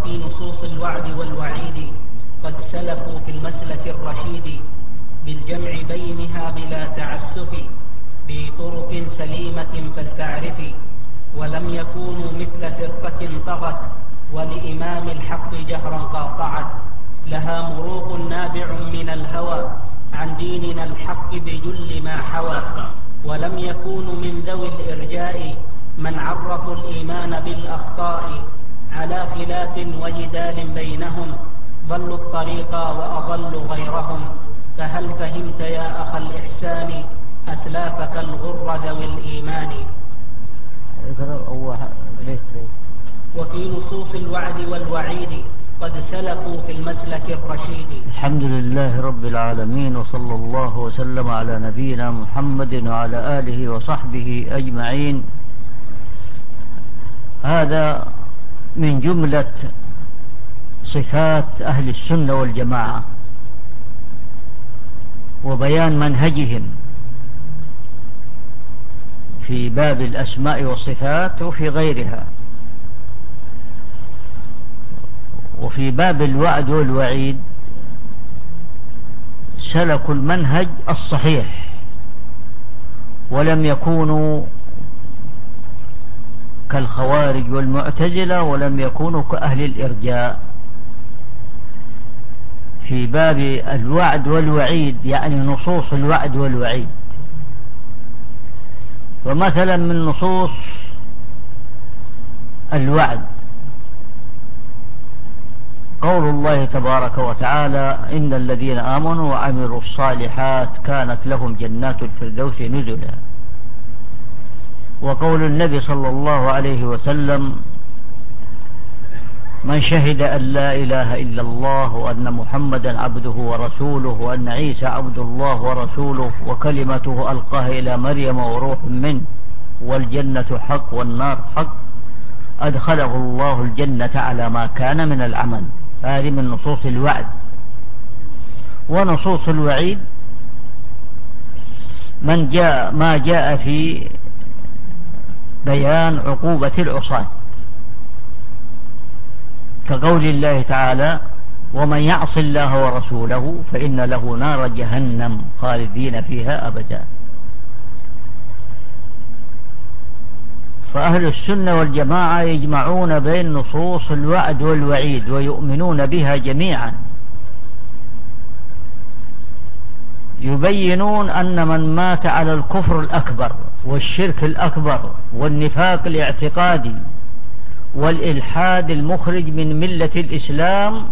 وفي نصوص الوعد والوعيد قد سلكوا في المسلك الرشيد بالجمع بينها بلا تعسف بطرق سليمة فلتعرفي ولم يكونوا مثل فرقة طغت ولإمام الحق جهرا قاطعت لها مروق نابع من الهوى عن ديننا الحق بجل ما حوى ولم يكونوا من ذوي الإرجاء من عرفوا الإيمان بالأخطاء على خلاف وجدال بينهم ضلوا الطريق وأضلوا غيرهم فهل فهمت يا أخ الإحسان أسلافك الغر ذوي الإيمان وفي نصوص الوعد والوعيد قد سلكوا في المسلك الرشيد. الحمد لله رب العالمين، وصلى الله وسلم على نبينا محمد وعلى آله وصحبه أجمعين. هذا من جملة صفات أهل السنة والجماعة وبيان منهجهم في باب الأسماء والصفات وفي غيرها. وفي باب الوعد والوعيد سلكوا المنهج الصحيح ولم يكونوا كالخوارج والمعتزلة ولم يكونوا كأهل الإرجاء. في باب الوعد والوعيد يعني نصوص الوعد والوعيد، ومثلا من نصوص الوعد قول الله تبارك وتعالى إن الذين آمنوا وعملوا الصالحات كانت لهم جنات الفردوس نزلا. وقول النبي صلى الله عليه وسلم من شهد أن لا إله إلا الله وأن محمدا عبده ورسوله وأن عيسى عبد الله ورسوله وكلمته ألقاها إلى مريم وروح منه والجنة حق والنار حق أدخله الله الجنة على ما كان من العمل. هذه من نصوص الوعد. ونصوص الوعيد ما جاء في بيان عقوبة العصاة كقول الله تعالى ومن يعص الله ورسوله فإن له نار جهنم خالدين فيها أبدا. فأهل السنة والجماعة يجمعون بين نصوص الوعد والوعيد ويؤمنون بها جميعا. يبينون أن من مات على الكفر الأكبر والشرك الأكبر والنفاق الاعتقادي والإلحاد المخرج من ملة الإسلام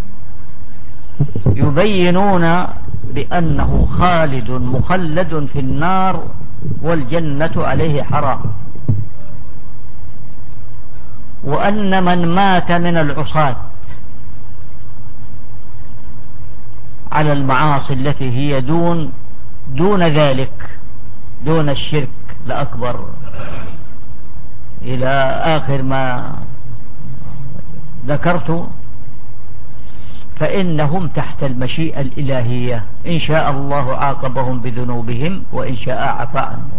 يبينون بأنه خالد مخلد في النار والجنة عليه حرام. وأن من مات من العصاة على المعاصي التي هي دون ذلك دون الشرك الأكبر إلى آخر ما ذكرت فإنهم تحت المشيئة الإلهية، إن شاء الله عاقبهم بذنوبهم وإن شاء عفا عنهم.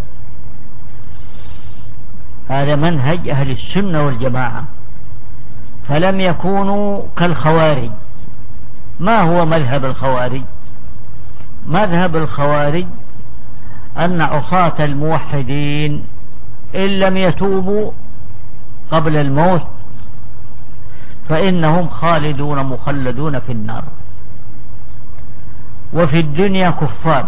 هذا منهج أهل السنة والجماعة. فلم يكونوا كالخوارج. ما هو مذهب الخوارج؟ مذهب الخوارج أن عصاة الموحدين إن لم يتوبوا قبل الموت فإنهم خالدون مخلدون في النار وفي الدنيا كفار،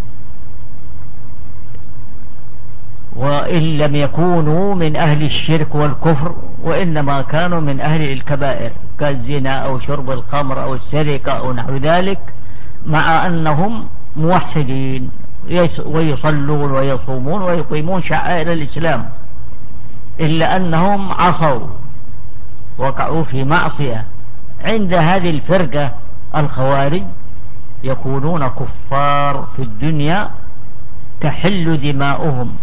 وإن لم يكونوا من أهل الشرك والكفر وإنما كانوا من أهل الكبائر كالزنا أو شرب الخمر أو السرقة أو نحو ذلك، مع أنهم موحدين ويصلون ويصومون ويقيمون شعائر الإسلام، إلا أنهم عصوا وقعوا في معصية. عند هذه الفرقة الخوارج يكونون كفار في الدنيا تحل دماؤهم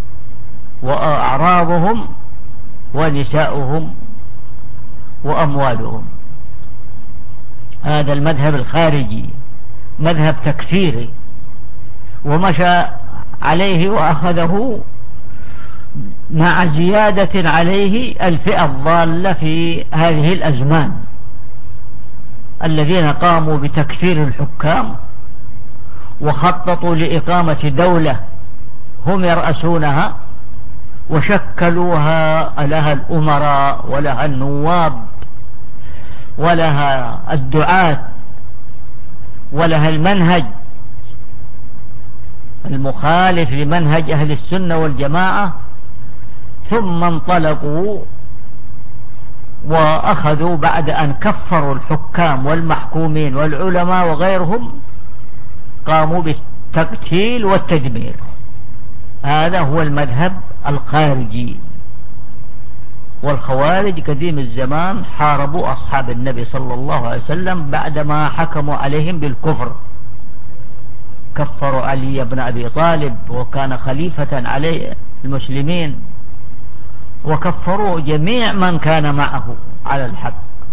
وأعراضهم ونساؤهم وأموالهم. هذا المذهب الخارجي مذهب تكفيري، ومشى عليه وأخذه مع زيادة عليه الفئة الضالة في هذه الأزمان الذين قاموا بتكفير الحكام وخططوا لإقامة دولة هم يرأسونها وشكلوها لها الأمراء ولها النواب ولها الدعاة ولها المنهج المخالف لمنهج أهل السنة والجماعة، ثم انطلقوا وأخذوا بعد أن كفروا الحكام والمحكومين والعلماء وغيرهم قاموا بالتقتيل والتدمير. هذا هو المذهب الخارجي. والخوارج قديم الزمان حاربوا أصحاب النبي صلى الله عليه وسلم بعدما حكموا عليهم بالكفر، كفروا علي بن أبي طالب وكان خليفة عليه المسلمين، وكفروا جميع من كان معه على الحق،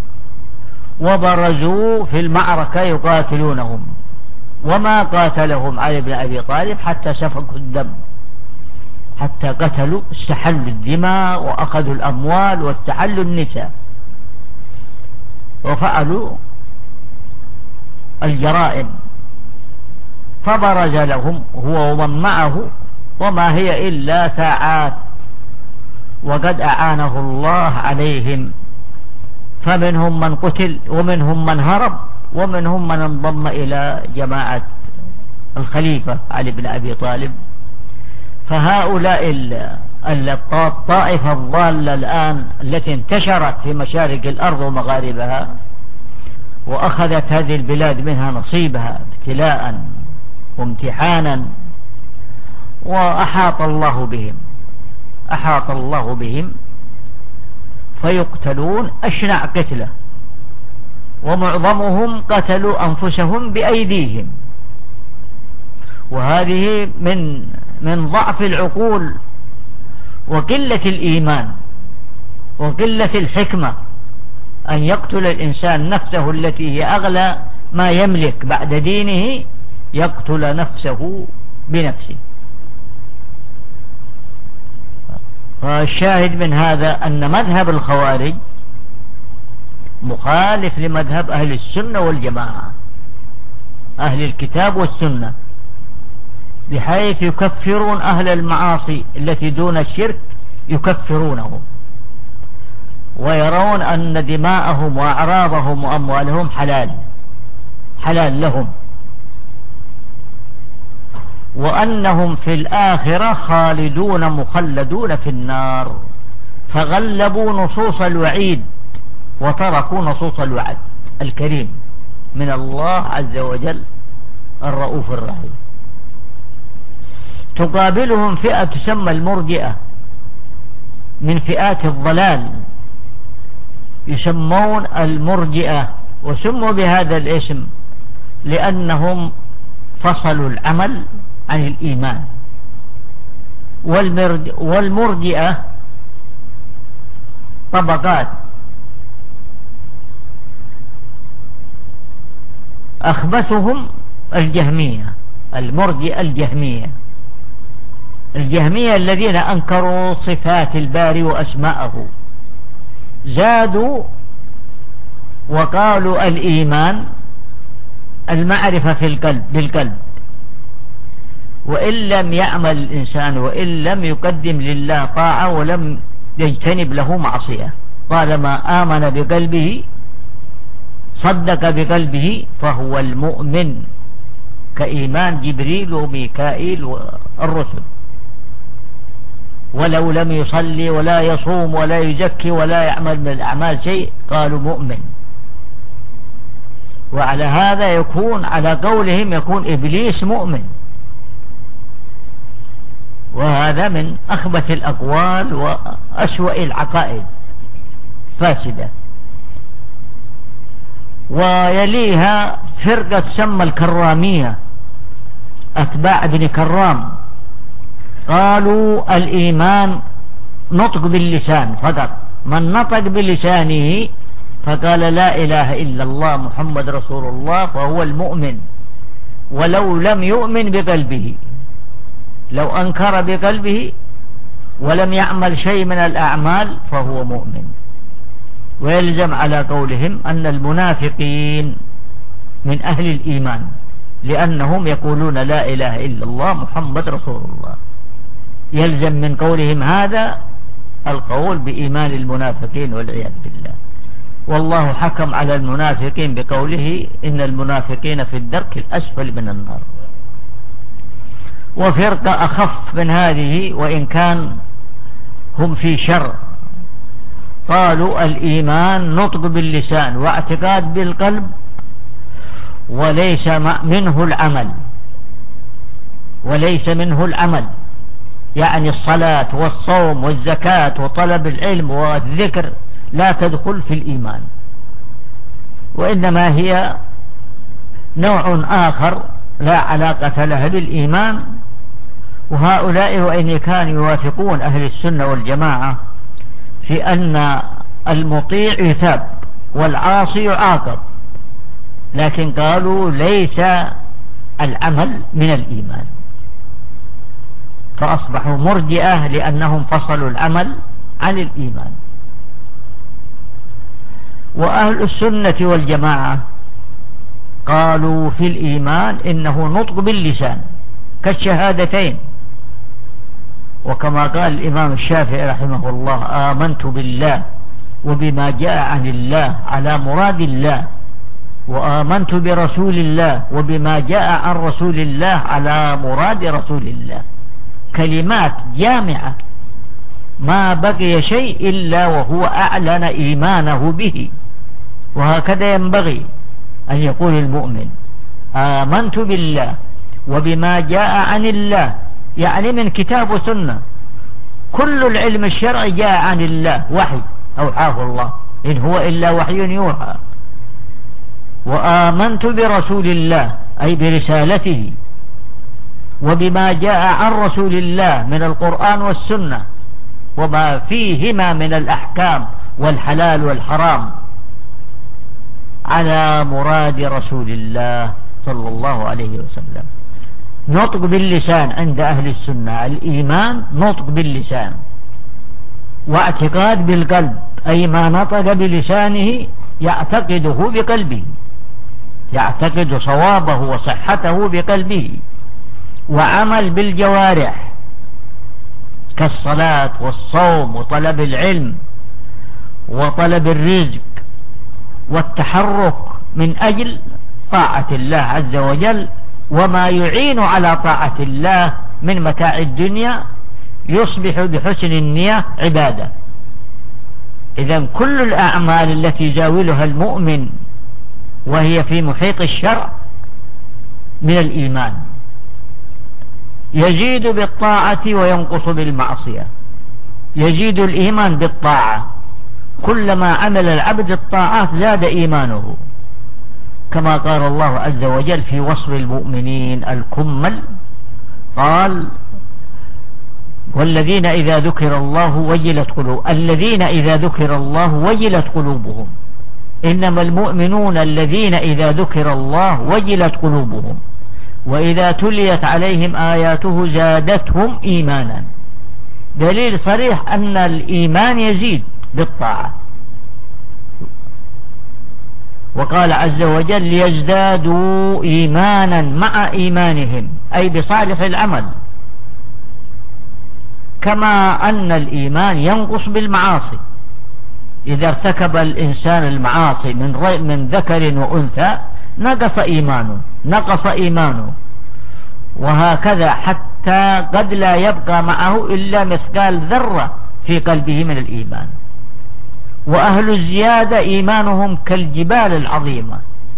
وبرزوا في المعركة يقاتلونهم، وما قاتلهم علي بن أبي طالب حتى سفكوا الدم، حتى قتلوا استحلوا الدماء وأخذوا الأموال واستحلوا النساء وفعلوا الجرائم، فبرز لهم هو ومن معه، وما هي إلا ساعات وقد أعانه الله عليهم، فمنهم من قتل ومنهم من هرب ومنهم من انضم إلى جماعة الخليفة علي بن أبي طالب. فهؤلاء الطائفة الضالة الآن التي انتشرت في مشارق الأرض ومغاربها وأخذت هذه البلاد منها نصيبها ابتلاء وامتحانا، وأحاط الله بهم فيقتلون أشنع قتلة، ومعظمهم قتلوا أنفسهم بأيديهم. وهذه من ضعف العقول وقلة الإيمان وقلة الحكمة أن يقتل الإنسان نفسه التي هي أغلى ما يملك بعد دينه، يقتل نفسه بنفسه. فالشاهد من هذا أن مذهب الخوارج مخالف لمذهب أهل السنة والجماعة، أهل الكتاب والسنة، بحيث يكفرون أهل المعاصي التي دون الشرك، يكفرونهم ويرون أن دماءهم وأعراضهم وأموالهم حلال لهم، وأنهم في الآخرة خالدون مخلدون في النار، فغلبوا نصوص الوعيد وتركوا نصوص الوعد الكريم من الله عز وجل الرؤوف الرحيم. تقابلهم فئة تسمى المرجئة من فئات الضلال، يسمون المرجئة، وسموا بهذا الاسم لأنهم فصلوا العمل عن الإيمان. والمرجئة طبقات، أخبثهم الجهمية، المرجئة الجهمية الذين أنكروا صفات الباري وأسماءه، زادوا وقالوا الإيمان المعرفة في القلب بالقلب، وإن لم يعمل الإنسان وإن لم يقدم لله طاعة ولم يجتنب له معصية، طالما آمن بقلبه صدق بقلبه فهو المؤمن، كإيمان جبريل وميكائيل والرسل. ولو لم يصلي ولا يصوم ولا يزكي ولا يعمل من الأعمال شيء قالوا مؤمن. وعلى هذا يكون على قولهم يكون إبليس مؤمن، وهذا من أخبث الأقوال وأسوأ العقائد فاسدة. ويليها فرقة تسمى الكرامية، أتباع ابن كرام، قالوا الإيمان نطق باللسان فقط، من نطق بلسانه فقال لا إله إلا الله محمد رسول الله فهو المؤمن، ولو لم يؤمن بقلبه، لو أنكر بقلبه ولم يعمل شيء من الأعمال فهو مؤمن. ويلزم على قولهم أن المنافقين من أهل الإيمان، لأنهم يقولون لا إله إلا الله محمد رسول الله. يلزم من قولهم هذا القول بإيمان المنافقين والعياذ بالله. والله حكم على المنافقين بقوله إن المنافقين في الدرك الأسفل من النار. وفرقة أخف من هذه وإن كان هم في شر، قالوا الإيمان نطق باللسان واعتقاد بالقلب وليس منه العمل، وليس منه العمل، يعني الصلاة والصوم والزكاة وطلب العلم والذكر لا تدخل في الإيمان، وإنما هي نوع آخر لا علاقة لها بالإيمان. وهؤلاء وإن كانوا يوافقون أهل السنة والجماعة في أن المطيع يثاب والعاصي يعاقب، لكن قالوا ليس العمل من الإيمان، فأصبحوا مرجئة لأنهم فصلوا العمل عن الإيمان. وأهل السنة والجماعة قالوا في الإيمان إنه نطق باللسان كالشهادتين، وكما قال الإمام الشافعي رحمه الله آمنت بالله وبما جاء عن الله على مراد الله، وآمنت برسول الله وبما جاء عن رسول الله على مراد رسول الله. كلمات جامعة ما بقي شيء إلا وهو أعلن إيمانه به، وهكذا ينبغي أن يقول المؤمن آمنت بالله وبما جاء عن الله، يعني من كتاب وسنة. كل العلم الشرعي جاء عن الله وحي أوحاه الله، إن هو إلا وحي يوحى. وآمنت برسول الله أي برسالته وبما جاء عن رسول الله من القرآن والسنة وما فيهما من الأحكام والحلال والحرام على مراد رسول الله صلى الله عليه وسلم. نطق باللسان عند أهل السنة، الإيمان نطق باللسان واعتقاد بالقلب، أي ما نطق بلسانه يعتقده بقلبه، يعتقد صوابه وصحته بقلبه، وعمل بالجوارح كالصلاة والصوم وطلب العلم وطلب الرزق والتحرك من أجل طاعة الله عز وجل، وما يعين على طاعة الله من متاع الدنيا يصبح بحسن النية عبادة. إذن كل الأعمال التي يزاولها المؤمن وهي في محيط الشرع من الإيمان، يزيد بالطاعة وينقص بالمعصية. يزيد الإيمان بالطاعة، كلما عمل العبد الطاعات زاد إيمانه، كما قال الله عز وجل في وصف المؤمنين الكمل، قال والذين إذا ذكر الله وجلت قلوبهم، الذين إذا ذكر الله وجلت قلوبهم، إنما المؤمنون الذين إذا ذكر الله وجلت قلوبهم وإذا تليت عليهم آياته زادتهم إيمانا. دليل صريح أن الإيمان يزيد بالطاعة. وقال عز وجل ليزدادوا إيمانا مع إيمانهم، أي بصالح العمل، كما أن الإيمان ينقص بالمعاصي. إذا ارتكب الإنسان المعاصي من ذكر وأنثى نقص إيمانه، وهكذا حتى قد لا يبقى معه إلا مثقال ذرة في قلبه من الإيمان. وأهل الزيادة إيمانهم كالجبال العظيمة.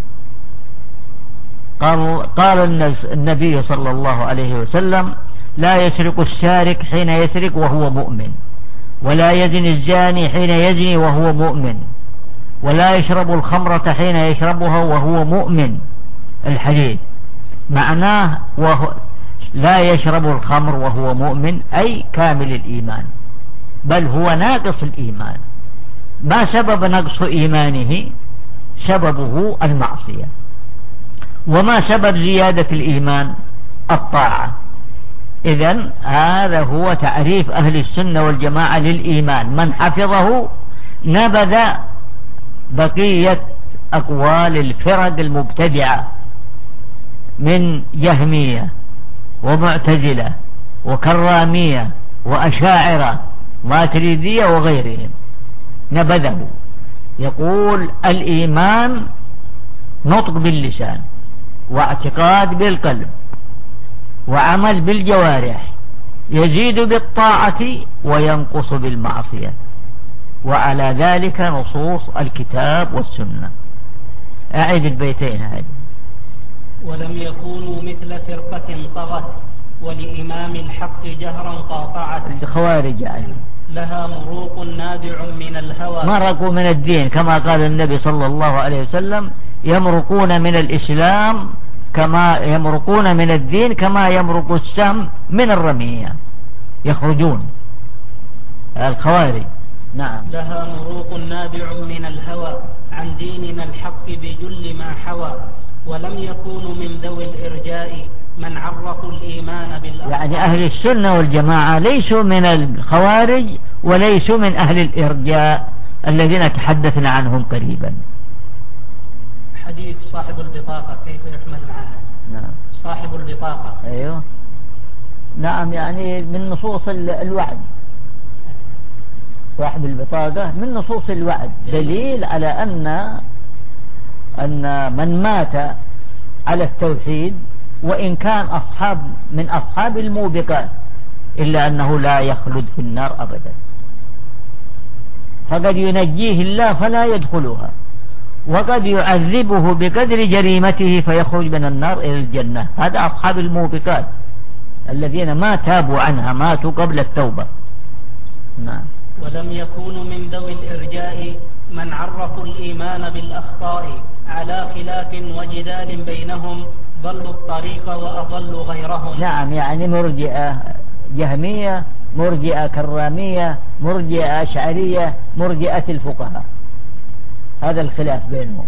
قال النبي صلى الله عليه وسلم لا يسرق السارق حين يسرق وهو مؤمن، ولا يزني الزاني حين يزني وهو مؤمن، ولا يشرب الخمرة حين يشربها وهو مؤمن. الحديث معناه لا يشرب الخمر وهو مؤمن أي كامل الإيمان، بل هو ناقص الإيمان. ما سبب نقص إيمانه؟ سببه المعصية. وما سبب زيادة الإيمان؟ الطاعة. إذن هذا هو تعريف أهل السنة والجماعة للإيمان. من حفظه نبذ بقية أقوال الفرق المبتدعة من جهمية ومعتزلة وكرامية وأشاعرة ماتريدية وغيرهم، نبذه. يقول الإيمان نطق باللسان واعتقاد بالقلب وعمل بالجوارح، يزيد بالطاعة وينقص بالمعصية، وعلى ذلك نصوص الكتاب والسنة. أعيد البيتين هذه. ولم يكونوا مثل فرقة طغت ولإمام الحق جهرا قاطعت. الخوارج يعني لها مروق نابع من الهوى. مرقوا من الدين كما قال النبي صلى الله عليه وسلم: يمرقون من الإسلام كما يمرقون من الدين كما يمرق السهم من الرمية، يخرجون الخوارج. نعم. لها مروق نابع من الهوى عن ديننا الحق بجل ما حوى. ولم يكونوا من ذوي الإرجاء من عرفوا الإيمان بالأخطاء. يعني أهل السنة والجماعة ليسوا من الخوارج وليسوا من أهل الإرجاء الذين تحدثنا عنهم قريبا. حديث صاحب البطاقة كيف يحمل معها؟ نعم. صاحب البطاقة. أيوه. نعم، يعني من نصوص الوعد. صاحب البطاقة من نصوص الوعد دليل على أن من مات على التوحيد وإن كان من أصحاب الموبقات إلا أنه لا يخلد في النار أبدا، فقد ينجيه الله فلا يدخلها، وقد يعذبه بقدر جريمته فيخرج من النار إلى الجنة. هذا أصحاب الموبقات الذين ما تابوا عنها، ماتوا قبل التوبة. نعم. ولم يكونوا من ذوي الإرجاء من عرفوا الإيمان بالأخطاء على خلاف وجدال بينهم ضلوا الطريق وأضلوا غيرهم. نعم، يعني مرجئة جهمية، مرجئة كرامية، مرجئة أشعرية، مرجئة الفقهاء، هذا الخلاف بينهم.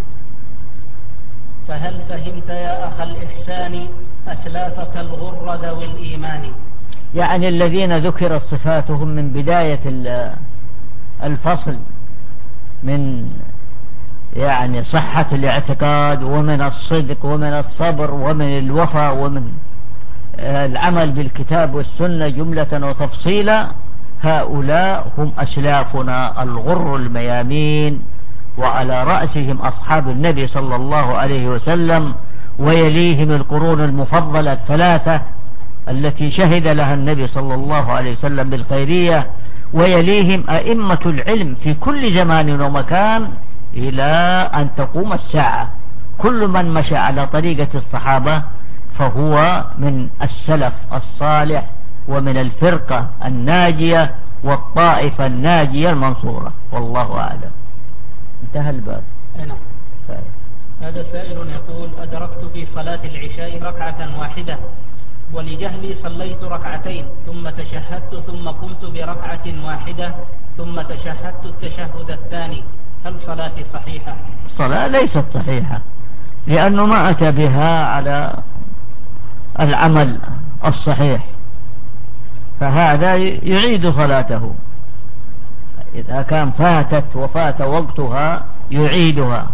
فهل فهمت يا أخ الإحسان أسلافك الغر ذوي الإيمان؟ يعني الذين ذكرت صفاتهم من بداية الفصل من يعني صحة الاعتقاد ومن الصدق ومن الصبر ومن الوفاء ومن العمل بالكتاب والسنة جملة وتفصيلا، هؤلاء هم أسلافنا الغر الميامين، وعلى رأسهم أصحاب النبي صلى الله عليه وسلم، ويليهم القرون المفضلة الثلاثة التي شهد لها النبي صلى الله عليه وسلم بالخيرية، ويليهم أئمة العلم في كل زمان ومكان إلى أن تقوم الساعة. كل من مشى على طريقة الصحابة فهو من السلف الصالح ومن الفرقة الناجية والطائفة الناجية المنصورة، والله أعلم. انتهى الباب. نعم. هذا سائل يقول: أدركت في صلاة العشاء ركعة واحدة، ولجهلي صليت ركعتين ثم تشهدت ثم قمت بركعة واحدة ثم تشهدت التشهد الثاني، هل صلاتي صحيحة؟ الصلاة ليست صحيحة لأنه ما أتى بها على العمل الصحيح، فهذا يعيد صلاته. إذا كان فاتت وفات وقتها يعيدها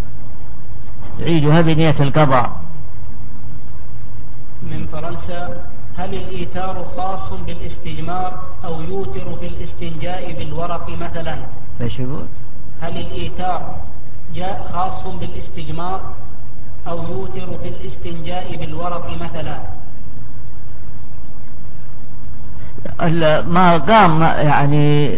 بنية القضاء. من فرنسا: هل الإيتار خاص بالاستجمار أو يوتر في الاستنجاء بالورق مثلا؟ ايش يقول؟ هل الإيتار جاء خاص بالاستجمار أو يوتر في الاستنجاء بالورق مثلا؟ ما قام يعني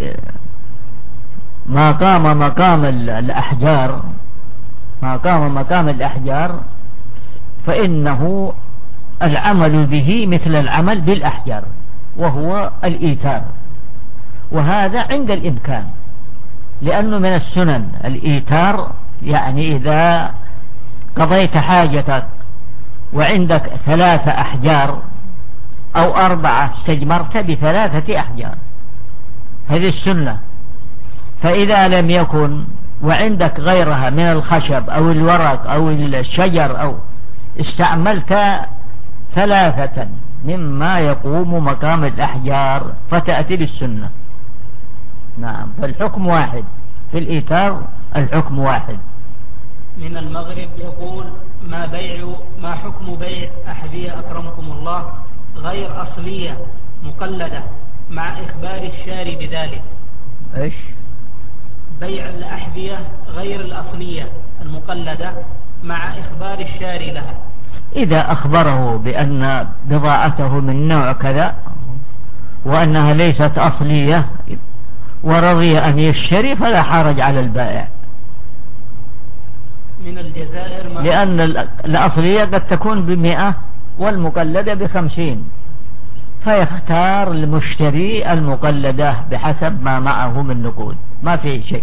ما قام مقام الأحجار، ما قام مقام الأحجار فإنه العمل به مثل العمل بالأحجار، وهو الإيتار، وهذا عند الإمكان، لأنه من السنن الإيتار. يعني إذا قضيت حاجتك وعندك 3 أحجار أو 4 استجمرت ب3 أحجار، هذه السنة. فإذا لم يكن وعندك غيرها من الخشب أو الورق أو الشجر أو استعملت 3 مما يقوم مقام الأحجار فتأتي بالسنة. نعم، فالحكم واحد في الإيثار، الحكم واحد. من المغرب يقول ما حكم بيع أحذية أكرمكم الله غير أصلية مقلدة مع إخبار الشاري بذلك؟ إيش؟ بيع الأحذية غير الأصلية المقلدة مع إخبار الشاري لها. إذا أخبره بأن بضاعته من نوع كذا وأنها ليست أصلية ورضي أن يشتري فلا حرج على البائع. من الجزائر لأن الأصلية قد تكون ب100 والمقلدة ب50، فيختار المشتري المقلدة بحسب ما معه من نقود، ما في شيء.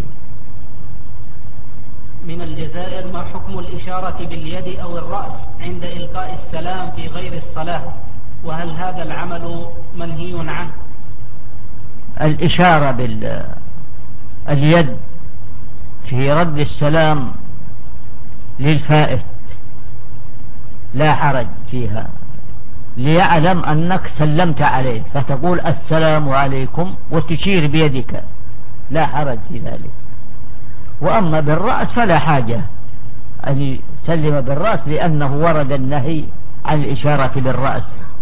من الجزائر ما حكم الإشارة باليد أو الرأس عند إلقاء السلام في غير الصلاة، وهل هذا العمل منهي عنه؟ الإشارة باليد في رد السلام للفائت لا حرج فيها، ليعلم أنك سلمت عليه فتقول السلام عليكم وتشير بيدك، لا حرج في ذلك. وأما بالرأس فلا حاجة أن يسلم بالرأس، لأنه ورد النهي عن الإشارة بالرأس.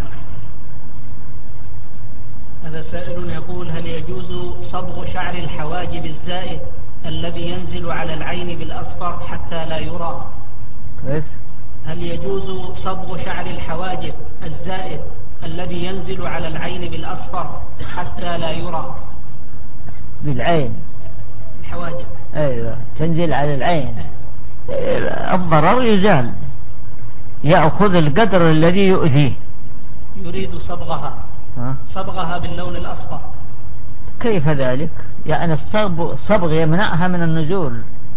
هذا سائل يقول هل يجوز صبغ شعر الحواجب الزائد الذي ينزل على العين بالأصفر حتى لا يرى؟ كيف؟ هل يجوز صبغ شعر الحواجب الزائد الذي ينزل على العين بالأصفر حتى لا يرى؟ بالعين الحواجب أيوة تنزل على العين، الضرر يزال، يأخذ القدر الذي يؤذيه. يريد صبغها باللون الأصفر. كيف ذلك؟ يعني الصبغ يمنعها من النزول،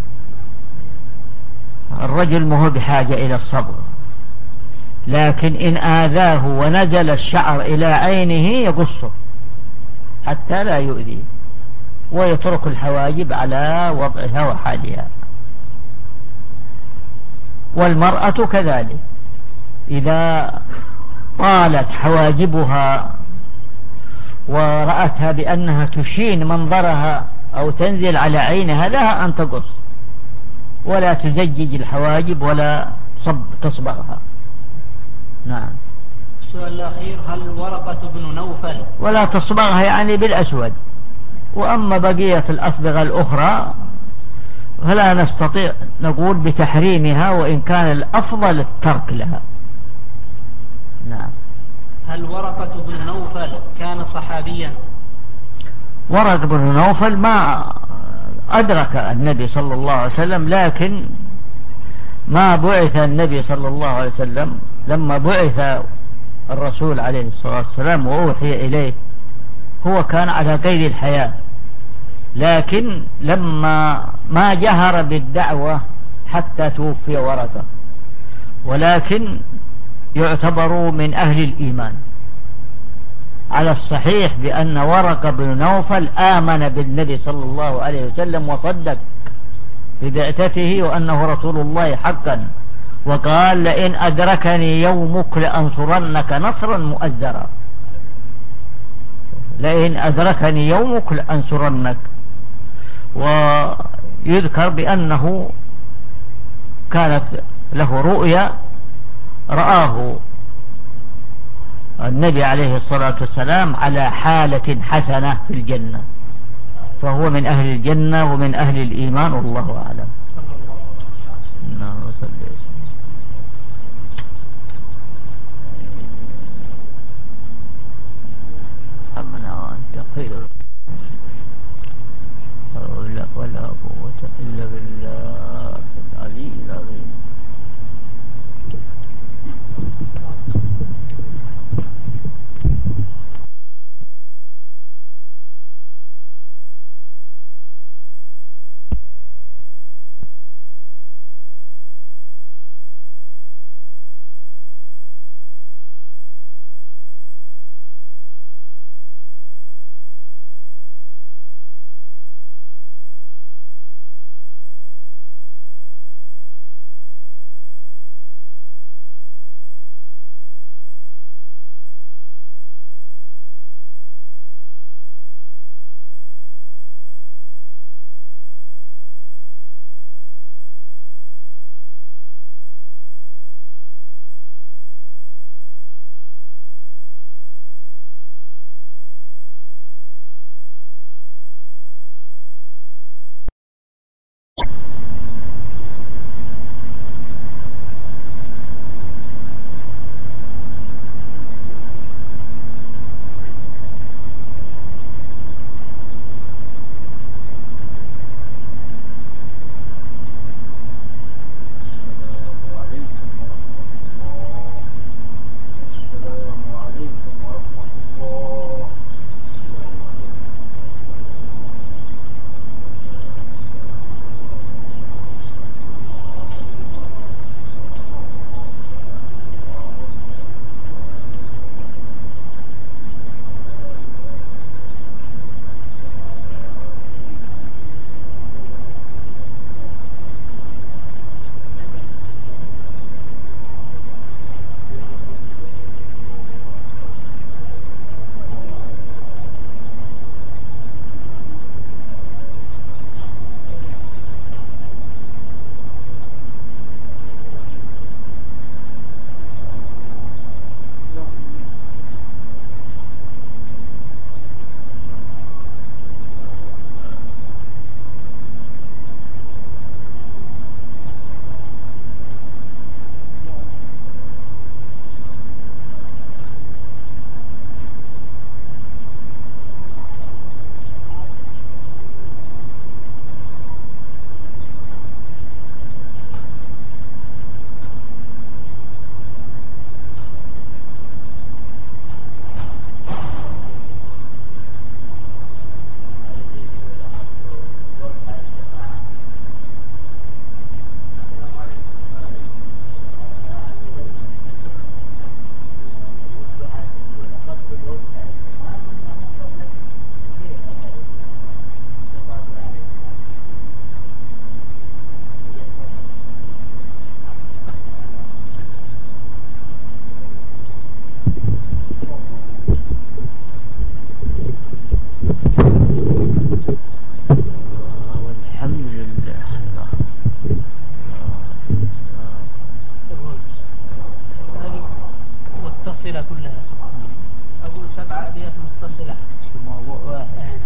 الرجل ما هو بحاجة إلى الصبغ، لكن إن آذاه ونزل الشعر إلى عينه يقصه حتى لا يؤذيه، ويترك الحواجب على وضعها وحالها. والمرأة كذلك إذا طالت حواجبها ورأتها بأنها تشين منظرها أو تنزل على عينها لها أن تقص، ولا تزجج الحواجب ولا تصبغها. نعم. السؤال الأخير هل ورقة بن نوفل ولا تصبغها يعني بالأسود، وأما بقية الأصبغة الأخرى فلا نستطيع نقول بتحريمها، وإن كان الأفضل الترك لها. نعم. هل ورقة بن نوفل كان صحابيا؟ ورقة بن نوفل ما أدرك النبي صلى الله عليه وسلم، لكن ما بعث النبي صلى الله عليه وسلم، لما بعث الرسول عليه الصلاة والسلام وأوحي إليه هو كان على قيد الحياة، لكن لما ما جهر بالدعوة حتى توفي ورقة، ولكن يعتبر من أهل الإيمان. على الصحيح بأن ورقة بن نوفل آمن بالنبي صلى الله عليه وسلم وصدق ببعثته وأنه رسول الله حقا، وقال لئن أدركني يومك لأنصرنك نصرا مؤزرا، لئن أدركني يومك لأنصرنك. ويذكر بأنه كانت له رؤيا رآه النبي عليه الصلاة والسلام على حالة حسنة في الجنة، فهو من أهل الجنة ومن أهل الإيمان، والله أعلم. وأنت خير ولا قوة إلا بالله العلي العظيم. الصلة في موضوع واحد.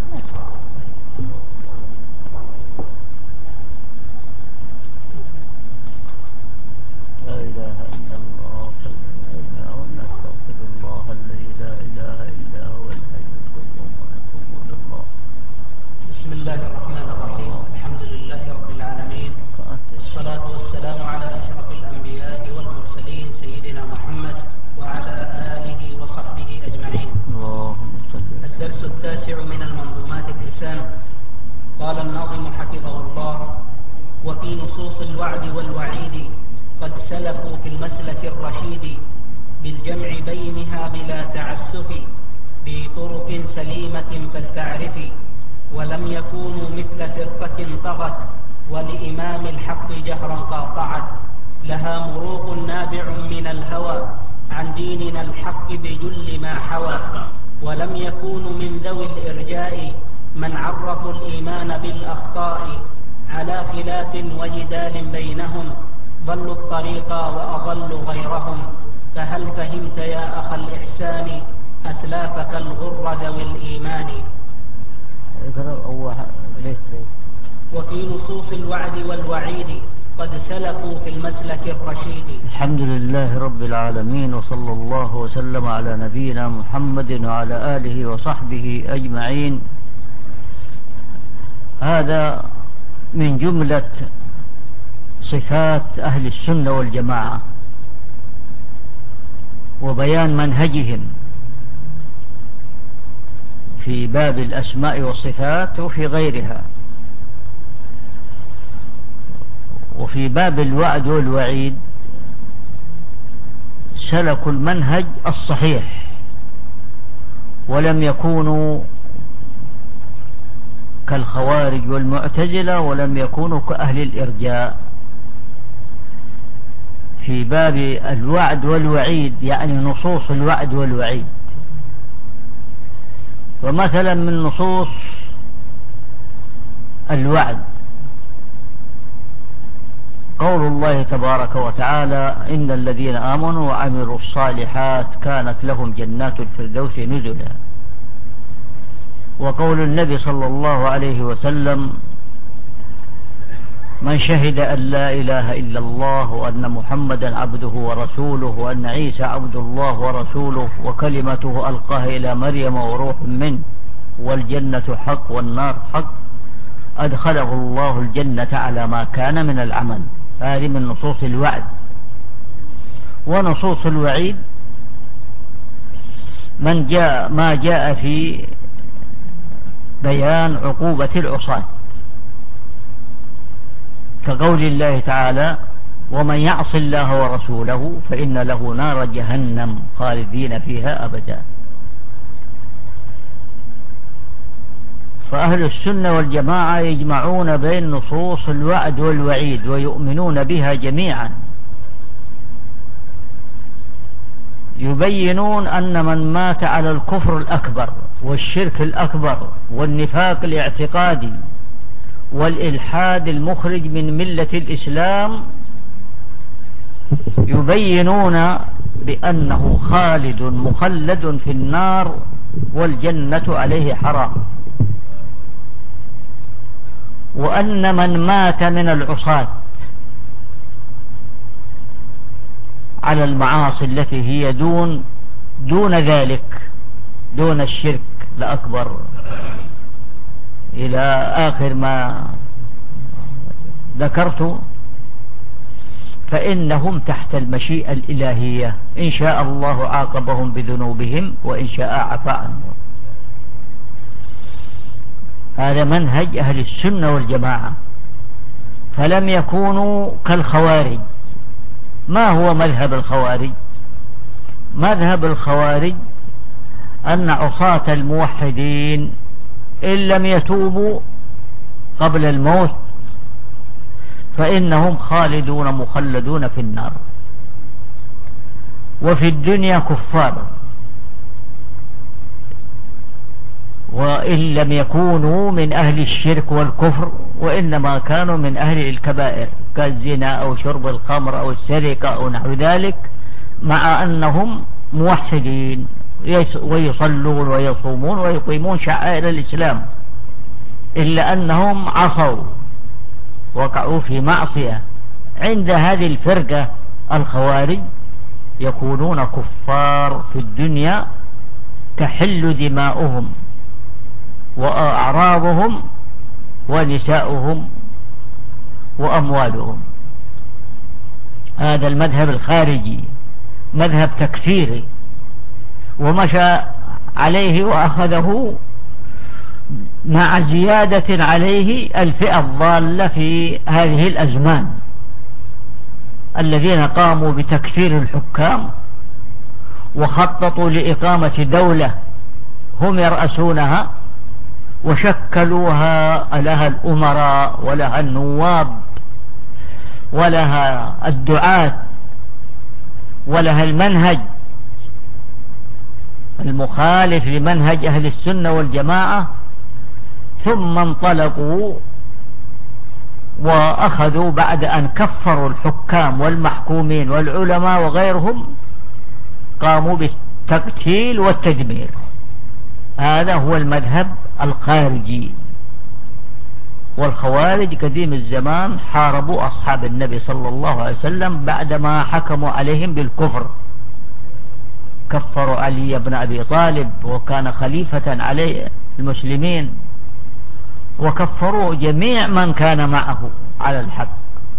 لا إله إلا الله نستغفر الله الذي لا إله إلا هو الحي القيوم ونتوب إلى الله. بسم الله الرحمن الرحيم. الحمد لله رب العالمين، والصلاة والسلام على أشرف الأنبياء والمرسلين سيدنا محمد وعلى آله وصحبه أجمعين. اللهم صل. الدرس التاسع من المنظومات الحسان. قال الناظم حفظه الله: وفي نصوص الوعد والوعيد قد سلكوا في المسلك الرشيد بالجمع بينها بلا تعسف بطرق سليمة فلتعرف ولم يكونوا مثل فرقة طغت ولإمام الحق جهرا قاطعت لها مروق نابع من الهوى عن ديننا الحق بجل ما حوى ولم يكونوا من ذوي الإرجاء من عرفوا الإيمان بالأخطاء على خلاف وجدال بينهم ضلوا الطريق وأضلوا غيرهم فهل فهمت يا أخ الإحسان أسلافك الغر ذوي الإيمان. وفي نصوص الوعد والوعيد قد سلكوا في المسلك الرشيد. الحمد لله رب العالمين، وصلى الله وسلم على نبينا محمد وعلى آله وصحبه أجمعين. هذا من جملة صفات أهل السنة والجماعة وبيان منهجهم في باب الأسماء والصفات وفي غيرها. وفي باب الوعد والوعيد سلكوا المنهج الصحيح ولم يكونوا كالخوارج والمعتزلة ولم يكونوا كأهل الإرجاء. في باب الوعد والوعيد يعني نصوص الوعد والوعيد، ومثلا من نصوص الوعد قول الله تبارك وتعالى: إن الذين آمنوا وعملوا الصالحات كانت لهم جنات الفردوس نزلا. وقول النبي صلى الله عليه وسلم: من شهد أن لا إله إلا الله وأن محمدا عبده ورسوله وأن عيسى عبد الله ورسوله وكلمته ألقاها إلى مريم وروح منه والجنة حق والنار حق أدخله الله الجنة على ما كان من العمل. هذه من نصوص الوعد. ونصوص الوعيد ما جاء في بيان عقوبة العصاة، كقول الله تعالى: ومن يعص الله ورسوله فإن له نار جهنم خالدين فيها أبدا. فأهل السنة والجماعة يجمعون بين نصوص الوعد والوعيد ويؤمنون بها جميعا. يبينون أن من مات على الكفر الأكبر والشرك الأكبر والنفاق الاعتقادي والإلحاد المخرج من ملة الإسلام يبينون بأنه خالد مخلد في النار والجنة عليه حرام. وأن من مات من العصاة على المعاصي التي هي دون ذلك، دون الشرك الأكبر إلى آخر ما ذكرت، فإنهم تحت المشيئة الإلهية، إن شاء الله عاقبهم بذنوبهم وإن شاء عفى عنهم. هذا منهج أهل السنة والجماعة. فلم يكونوا كالخوارج. ما هو مذهب الخوارج؟ مذهب الخوارج أن عصاة الموحدين إن لم يتوبوا قبل الموت فإنهم خالدون مخلدون في النار، وفي الدنيا كفار، وإن لم يكونوا من أهل الشرك والكفر وإنما كانوا من أهل الكبائر كالزنا أو شرب الخمر أو السرقة أو نحو ذلك، مع أنهم موحدين ويصلون ويصومون ويقيمون شعائر الإسلام، إلا أنهم عصوا وقعوا في معصية. عند هذه الفرقة الخوارج يكونون كفار في الدنيا، تحل دماؤهم وأعراضهم ونساؤهم وأموالهم. هذا المذهب الخارجي مذهب تكفيري، ومشى عليه وأخذه مع زيادة عليه الفئة الضالة في هذه الأزمان، الذين قاموا بتكفير الحكام وخططوا لإقامة دولة هم يرأسونها، وشكلوها لها الأمراء ولها النواب ولها الدعاة ولها المنهج المخالف لمنهج أهل السنة والجماعة، ثم انطلقوا وأخذوا بعد أن كفروا الحكام والمحكومين والعلماء وغيرهم، قاموا بالتقتيل والتدمير. هذا هو المذهب الخارجي. والخوارج قديم الزمان حاربوا أصحاب النبي صلى الله عليه وسلم بعدما حكموا عليهم بالكفر، كفروا علي بن أبي طالب وكان خليفة عليه المسلمين، وكفروا جميع من كان معه على الحق،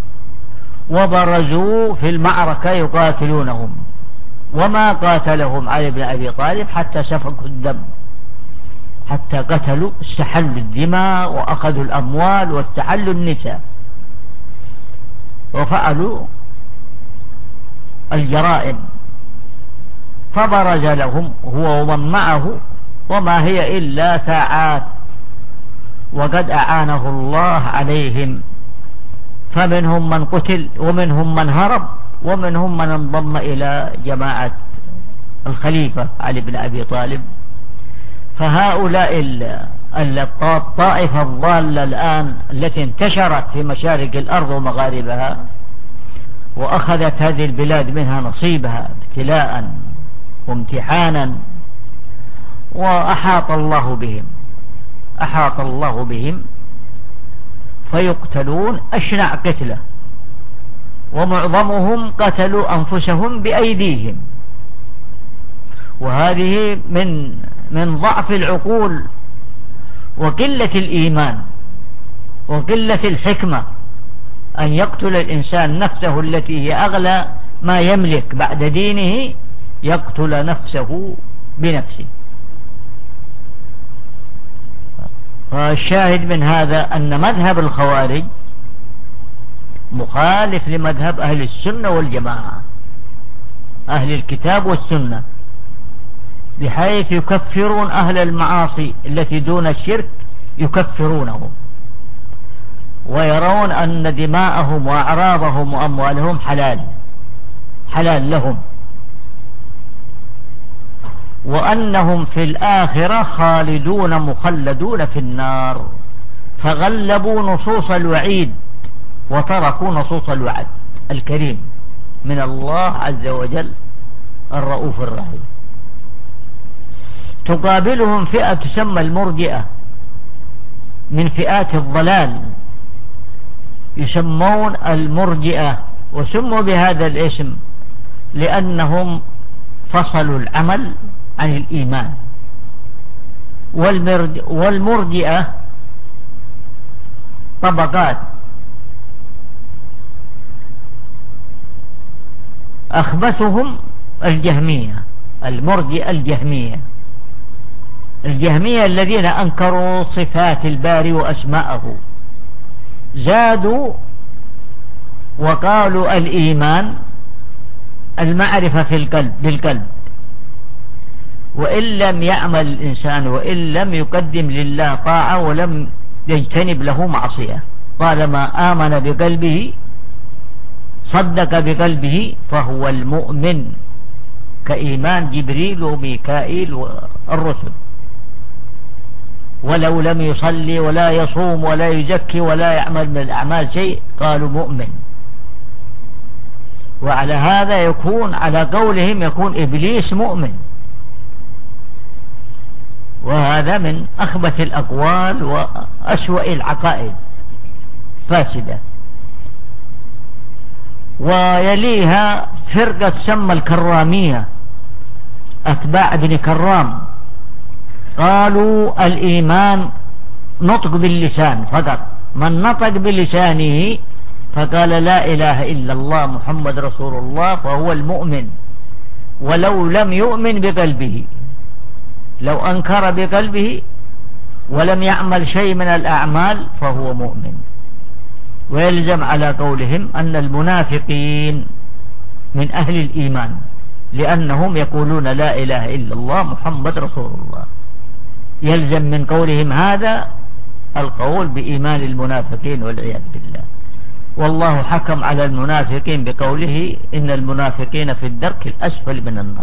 وبرزوا في المعركة يقاتلونهم، وما قاتلهم علي بن أبي طالب حتى سفكوا الدم، حتى قتلوا، استحلوا الدماء وأخذوا الأموال واستحلوا النساء وفعلوا الجرائم، فبرز لهم هو ومن معه، وما هي إلا ساعات، وقد أعانه الله عليهم، فمنهم من قتل ومنهم من هرب ومنهم من انضم إلى جماعة الخليفة علي بن أبي طالب. فهؤلاء الطائفة الضالة الآن التي انتشرت في مشارق الأرض ومغاربها، وأخذت هذه البلاد منها نصيبها ابتلاء وامتحانا، وأحاط الله بهم فيقتلون أشنع قتلة، ومعظمهم قتلوا أنفسهم بأيديهم. وهذه من ضعف العقول وقلة الإيمان وقلة الحكمة، أن يقتل الإنسان نفسه التي هي أغلى ما يملك بعد دينه، يقتل نفسه بنفسه. فالشاهد من هذا أن مذهب الخوارج مخالف لمذهب أهل السنة والجماعة، أهل الكتاب والسنة، بحيث يكفرون أهل المعاصي التي دون الشرك، يكفرونهم ويرون أن دماءهم وأعراضهم وأموالهم حلال لهم، وأنهم في الآخرة خالدون مخلدون في النار، فغلبوا نصوص الوعيد وتركوا نصوص الوعد الكريم من الله عز وجل الرؤوف الرحيم. تقابلهم فئة تسمى المرجئة من فئات الضلال، يسمون المرجئة، وسموا بهذا الاسم لأنهم فصلوا العمل عن الإيمان. والمرجئة طبقات، أخبثهم الجهمية، المرجئة الجهمية الذين أنكروا صفات الباري وأسماءه، زادوا وقالوا الإيمان المعرفة في القلب بالقلب، وإن لم يعمل الإنسان وإن لم يقدم لله طاعة ولم يجتنب له معصية، طالما آمن بقلبه صدق بقلبه فهو المؤمن، كإيمان جبريل وميكائيل والرسل. ولو لم يصلي ولا يصوم ولا يزكي ولا يعمل من الأعمال شيء قالوا مؤمن. وعلى هذا يكون على قولهم يكون إبليس مؤمن، وهذا من أخبث الأقوال وأسوأ العقائد فاسدة. ويليها فرقة سمى الكرامية، أتباع ابن كرام، قالوا الإيمان نطق باللسان فقط، من نطق بلسانه فقال لا إله إلا الله محمد رسول الله فهو المؤمن، ولو لم يؤمن بقلبه، لو أنكر بقلبه ولم يعمل شيء من الأعمال فهو مؤمن. ويلزم على قولهم أن المنافقين من أهل الإيمان، لأنهم يقولون لا إله إلا الله محمد رسول الله، يلزم من قولهم هذا القول بإيمان المنافقين والعياذ بالله. والله حكم على المنافقين بقوله إن المنافقين في الدرك الأسفل من النار.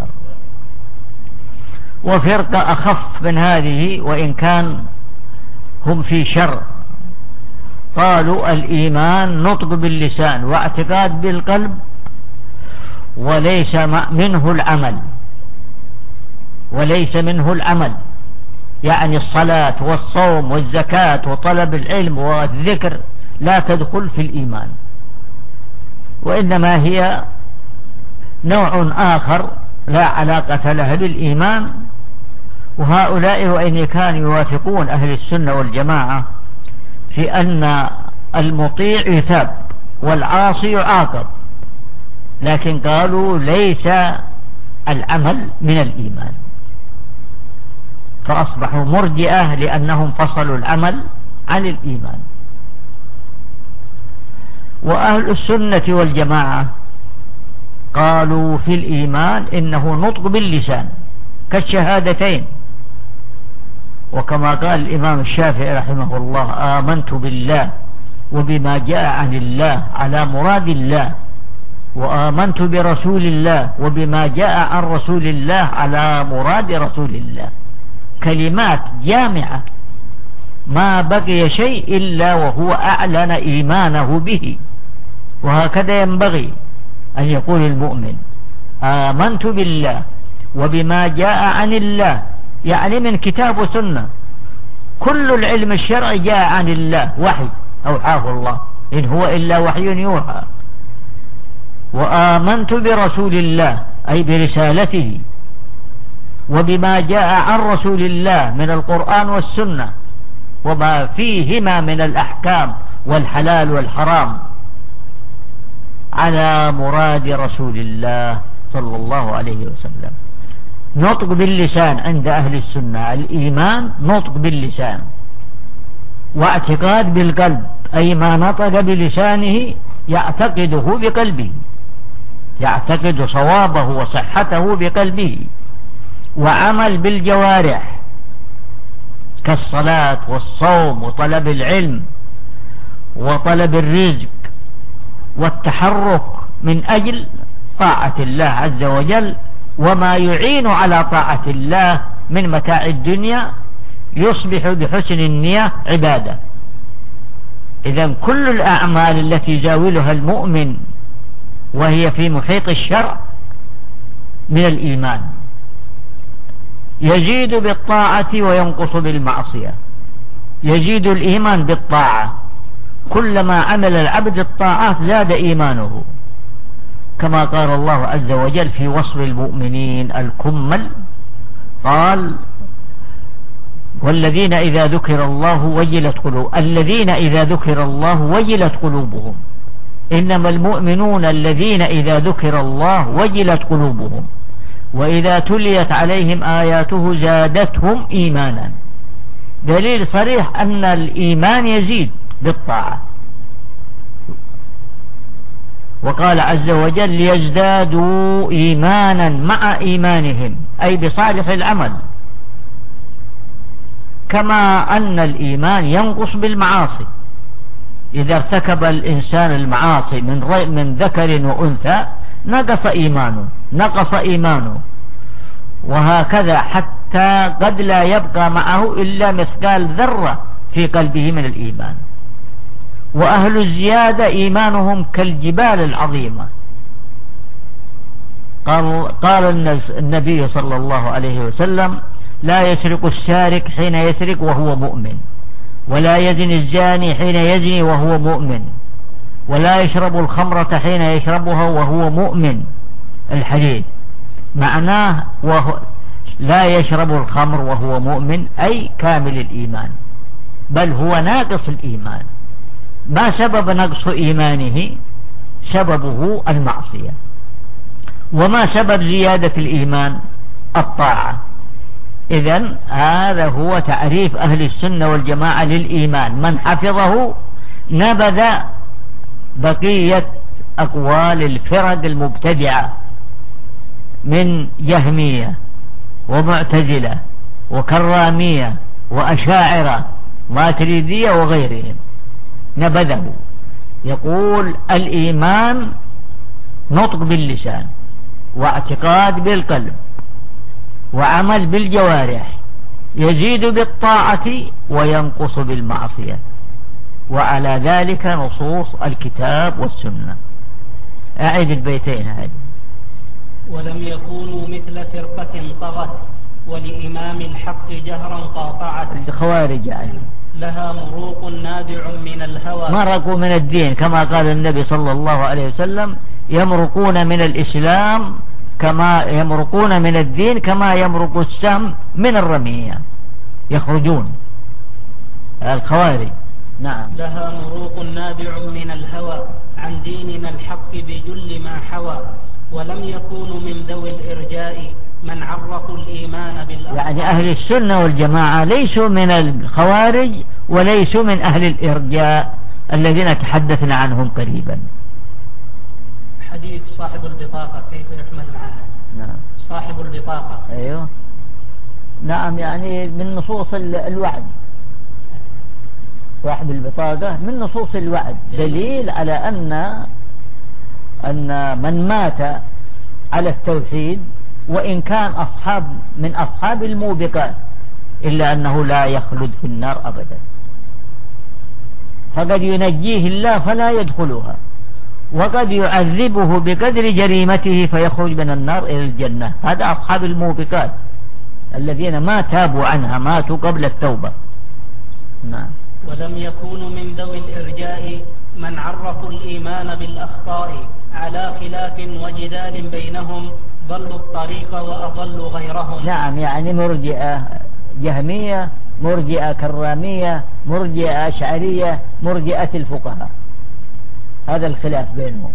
وفرقة أخف من هذه وإن كان هم في شر، قالوا الإيمان نطق باللسان واعتقاد بالقلب وليس منه العمل، وليس منه العمل، يعني الصلاة والصوم والزكاة وطلب العلم والذكر لا تدخل في الإيمان، وإنما هي نوع آخر لا علاقة لها بالإيمان. وهؤلاء وإن كانوا يوافقون أهل السنة والجماعة في أن المطيع يثاب والعاصي يعاقب، لكن قالوا ليس العمل من الإيمان، فأصبحوا مرجئة لأنهم فصلوا العمل عن الإيمان. وأهل السنة والجماعة قالوا في الإيمان إنه نطق باللسان كالشهادتين، وكما قال الإمام الشافعي رحمه الله آمنت بالله وبما جاء عن الله على مراد الله، وآمنت برسول الله وبما جاء عن رسول الله على مراد رسول الله، كلمات جامعة ما بقي شيء إلا وهو أعلن إيمانه به. وهكذا ينبغي أن يقول المؤمن آمنت بالله وبما جاء عن الله، يعني من كتاب وسنة، كل العلم الشرعي جاء عن الله وحي أوحاه الله، إن هو إلا وحي يوحى. وآمنت برسول الله أي برسالته وبما جاء عن رسول الله من القرآن والسنة وما فيهما من الأحكام والحلال والحرام على مراد رسول الله صلى الله عليه وسلم. نطق باللسان عند أهل السنة، الإيمان نطق باللسان واعتقاد بالقلب، أي ما نطق بلسانه يعتقده بقلبه، يعتقد صوابه وصحته بقلبه، وعمل بالجوارح كالصلاة والصوم وطلب العلم وطلب الرزق والتحرك من أجل طاعة الله عز وجل، وما يعين على طاعة الله من متاع الدنيا يصبح بحسن النية عبادة. إذن كل الأعمال التي يجاولها المؤمن وهي في محيط الشرع من الإيمان، يزيد بالطاعة وينقص بالمعصية. يزيد الإيمان بالطاعة، كلما عمل العبد الطاعات زاد إيمانه، كما قال الله عز وجل في وصف المؤمنين الكمل، قال والذين إذا ذكر الله وجلت قلوبهم، الذين إذا ذكر الله وجلت قلوبهم، إنما المؤمنون الذين إذا ذكر الله وجلت قلوبهم وإذا تليت عليهم آياته زادتهم إيمانا. دليل صريح أن الإيمان يزيد بالطاعة. وقال عز وجل ليزدادوا إيمانا مع إيمانهم، أي بصالح العمل، كما أن الإيمان ينقص بالمعاصي. إذا ارتكب الإنسان المعاصي من ذكر وأنثى نقص إيمانه، وهكذا حتى قد لا يبقى معه إلا مثقال ذرة في قلبه من الإيمان. وأهل الزيادة إيمانهم كالجبال العظيمة. قال النبي صلى الله عليه وسلم لا يسرق السارق حين يسرق وهو مؤمن، ولا يزني الزاني حين يزني وهو مؤمن، ولا يشرب الخمرة حين يشربها وهو مؤمن. الحديث معناه لا يشرب الخمر وهو مؤمن أي كامل الإيمان، بل هو ناقص الإيمان. ما سبب نقص إيمانه؟ سببه المعصية. وما سبب زيادة الإيمان؟ الطاعة. إذن هذا هو تعريف أهل السنة والجماعة للإيمان. من حفظه نبذ بقية أقوال الفرق المبتدعة من جهمية ومعتزلة وكرامية وأشاعرة ماتريدية وغيرهم، نبذه. يقول الإيمان نطق باللسان، واعتقاد بالقلب، وعمل بالجوارح، يزيد بالطاعة وينقص بالمعصية، وعلى ذلك نصوص الكتاب والسنة. أعيد البيتين هذه. ولم يكونوا مثل فرقة طغت ولإمام الحق جهرا قاطعت. الخوارج يعني لها مروق نابع من الهوى. مرقوا من الدين كما قال النبي صلى الله عليه وسلم: يمرقون من الإسلام كما يمرقون من الدين كما يمرق السهم من الرمية، يخرجون الخوارج. نعم. لها مروق نابع من الهوى عن ديننا الحق بجل ما حوى. ولم يكونوا من ذوي الإرجاء من عرفوا الإيمان بالأخطاء. يعني أهل السنة والجماعة ليسوا من الخوارج وليسوا من أهل الإرجاء الذين تحدثنا عنهم قريبا. حديث صاحب البطاقة كيف يحمل معها؟ نعم. صاحب البطاقة. أيوه. نعم، يعني من نصوص الوعد. صاحب البطاقة من نصوص الوعد دليل على أن من مات على التوحيد وإن كان من أصحاب الموبقات إلا أنه لا يخلد في النار أبدا، فقد ينجيه الله فلا يدخلها، وقد يعذبه بقدر جريمته فيخرج من النار إلى الجنة. هذا أصحاب الموبقات الذين ما تابوا عنها، ماتوا قبل التوبة. نعم. ولم يكونوا من ذوي الإرجاء من عرفوا الإيمان بالأخطاء على خلاف وجدال بينهم ضلوا الطريق وأضلوا غيرهم. نعم، يعني مرجئة جهمية، مرجئة كرامية، مرجئة أشعرية، مرجئة الفقهاء، هذا الخلاف بينهم.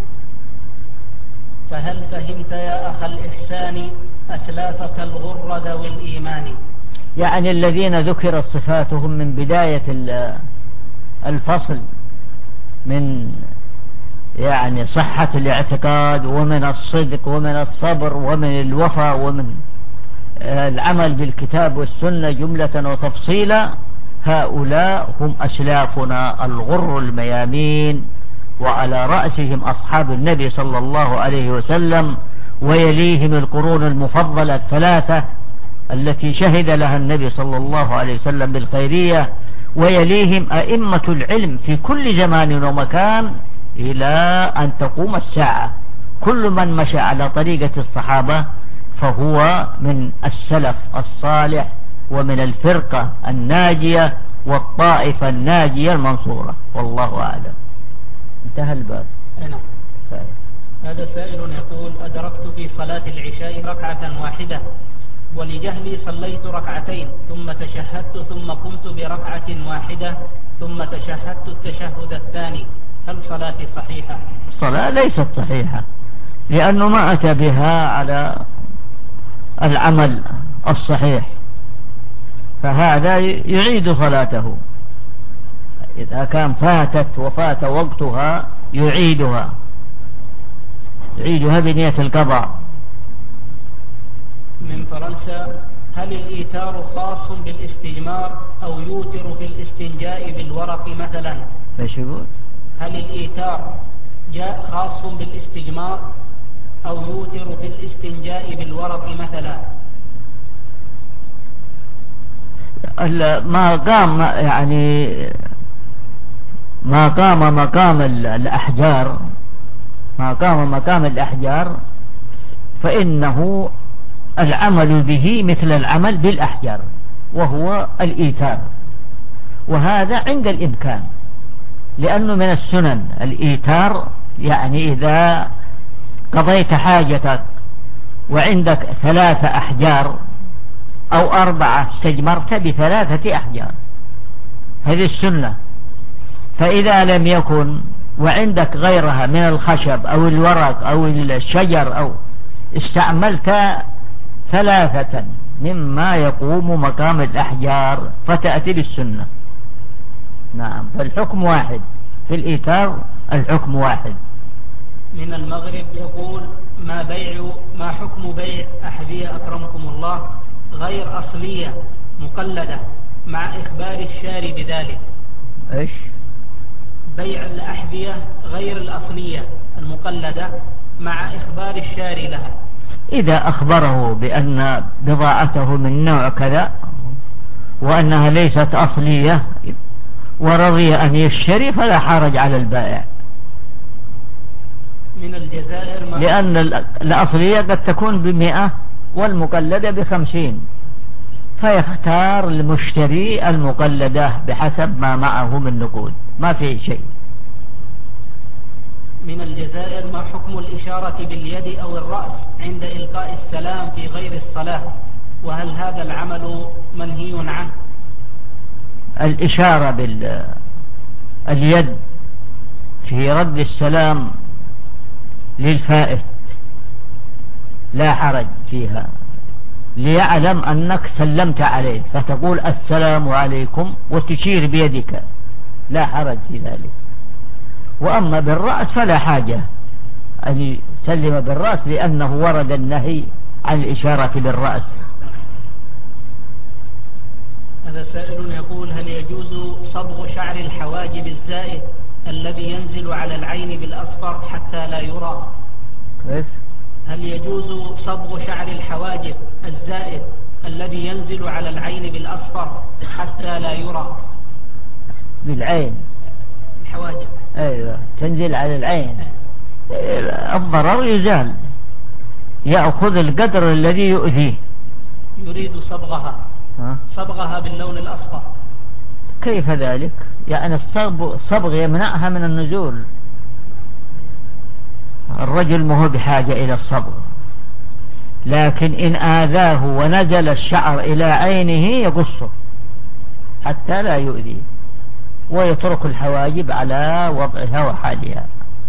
فهل فهمت يا أخ الإحسان أسلافك الغر ذوي الإيمان؟ يعني الذين ذكرت صفاتهم من بداية الفصل، من يعني صحة الاعتقاد ومن الصدق ومن الصبر ومن الوفاء ومن العمل بالكتاب والسنة جملة وتفصيلا، هؤلاء هم أسلافنا الغر الميامين، وعلى رأسهم أصحاب النبي صلى الله عليه وسلم، ويليهم القرون المفضلة الثلاثة التي شهد لها النبي صلى الله عليه وسلم بالخيرية، ويليهم أئمة العلم في كل زمان ومكان إلى أن تقوم الساعة. كل من مشى على طريقة الصحابة فهو من السلف الصالح ومن الفرقة الناجية والطائفة الناجية المنصورة، والله أعلم. انتهى الباب. نعم. هذا سائل يقول: أدركت في صلاة العشاء ركعة واحدة، ولجهلي صليت ركعتين ثم تشهدت ثم قمت بركعة واحدة ثم تشهدت التشهد الثاني، هل صلاتي صحيحة؟ الصلاة ليست صحيحة لأنه ما أتى بها على العمل الصحيح، فهذا يعيد صلاته. إذا كان فاتت وفات وقتها يعيدها بنية القضاء. من فرنسا: هل الإيتار خاص بالاستجمار أو يوتر في الاستنجاء بالورق مثلا؟ ايش يقول؟ هل الإيتار جاء خاص بالاستجمار أو يوتر في الاستنجاء بالورق مثلا؟ ما قام يعني ما قام مقام الأحجار، ما قام مقام الأحجار، فإنه العمل به مثل العمل بالأحجار، وهو الإيثار، وهذا عند الإمكان، لأنه من السنن الإيثار. يعني إذا قضيت حاجتك وعندك 3 أحجار أو 4 استجمرت ب3 أحجار، هذه السنة. فإذا لم يكن وعندك غيرها من الخشب أو الورق أو الشجر أو استعملت 3 مما يقوم مقام الأحجار فتأتي بالسنة. نعم، فالحكم واحد في الإيثار، الحكم واحد. من المغرب يقول: ما حكم بيع أحذية أكرمكم الله غير أصلية مقلدة مع إخبار الشاري بذلك؟ إيش؟ بيع الأحذية غير الأصلية المقلدة مع إخبار الشاري لها. إذا أخبره بأن بضاعته من نوع كذا وأنها ليست أصلية ورضي أن يشتري فلا حرج على البائع. من الجزائر لأن الأصلية قد تكون ب100 والمقلدة ب50، فيختار المشتري المقلدة بحسب ما معه من نقود، ما في شيء. من الجزائر: ما حكم الإشارة باليد أو الرأس عند إلقاء السلام في غير الصلاة، وهل هذا العمل منهي عنه؟ الإشارة باليد في رد السلام للفائت لا حرج فيها، ليعلم أنك سلمت عليه فتقول السلام عليكم وتشير بيدك، لا حرج في ذلك. وأما بالرأس فلا حاجة أن يسلم بالرأس، لأنه ورد النهي عن الإشارة بالرأس. هذا سائل يقول: هل يجوز صبغ شعر الحواجب الزائد الذي ينزل على العين بالأصفر حتى لا يرى؟ كيف؟ هل يجوز صبغ شعر الحواجب الزائد الذي ينزل على العين بالأصفر حتى لا يرى؟ بالعين الحواجب، أيوة، تنزل على العين. الضرر يزال، يأخذ القدر الذي يؤذيه. يريد صبغها باللون الأصفر. كيف ذلك؟ يعني الصبغ يمنعها من النزول. الرجل مو بحاجة إلى الصبغ، لكن إن آذاه ونزل الشعر إلى عينه يقصه حتى لا يؤذيه، ويترك الحواجب على وضعها وحالها.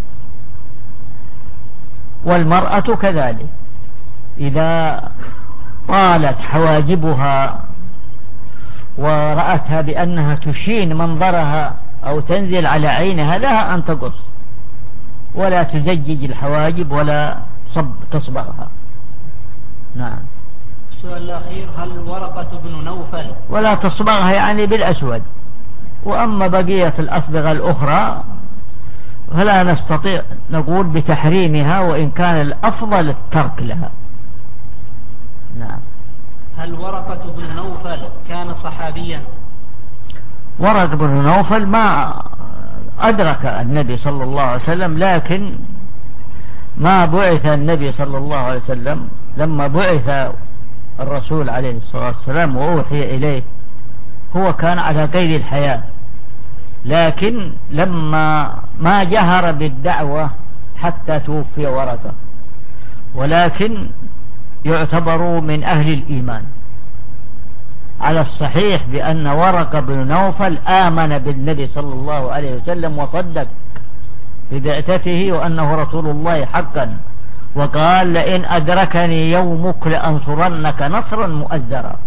والمرأة كذلك، إذا طالت حواجبها ورأتها بأنها تشين منظرها أو تنزل على عينها لها أن تقص، ولا تزجج الحواجب ولا تصبغها. نعم. السؤال الأخير: هل ورقة بن نوفل ولا تصبغها يعني بالأسود، وأما بقية الأصبغة الأخرى فلا نستطيع نقول بتحريمها، وإن كان الأفضل الترك لها. نعم. هل ورقة بن نوفل كان صحابيا؟ ورقة بن نوفل ما أدرك النبي صلى الله عليه وسلم، لكن ما بعث النبي صلى الله عليه وسلم، لما بعث الرسول عليه الصلاة والسلام وأوحي إليه هو كان على قيد الحياة، لكن لما ما جهر بالدعوة حتى توفي ورقة، ولكن يعتبر من أهل الإيمان. على الصحيح بأن ورقة بن نوفل آمن بالنبي صلى الله عليه وسلم وصدق ببعثته وأنه رسول الله حقا، وقال: لئن أدركني يومك لأنصرنك نصرا مؤزرا.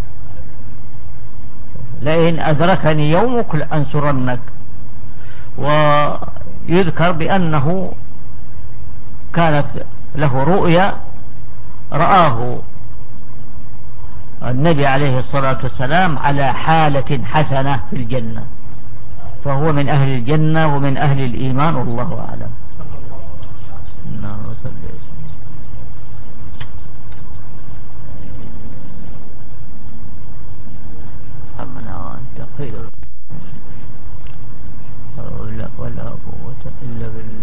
لئن أدركني يومك لأنصرنك. ويذكر بأنه كانت له رؤيا رآه النبي عليه الصلاة والسلام على حالة حسنة في الجنة، فهو من أهل الجنة ومن أهل الإيمان، والله أعلم. اللهم صل وسلم. ربنا وأنت خير، ولا قوة إلا بالله.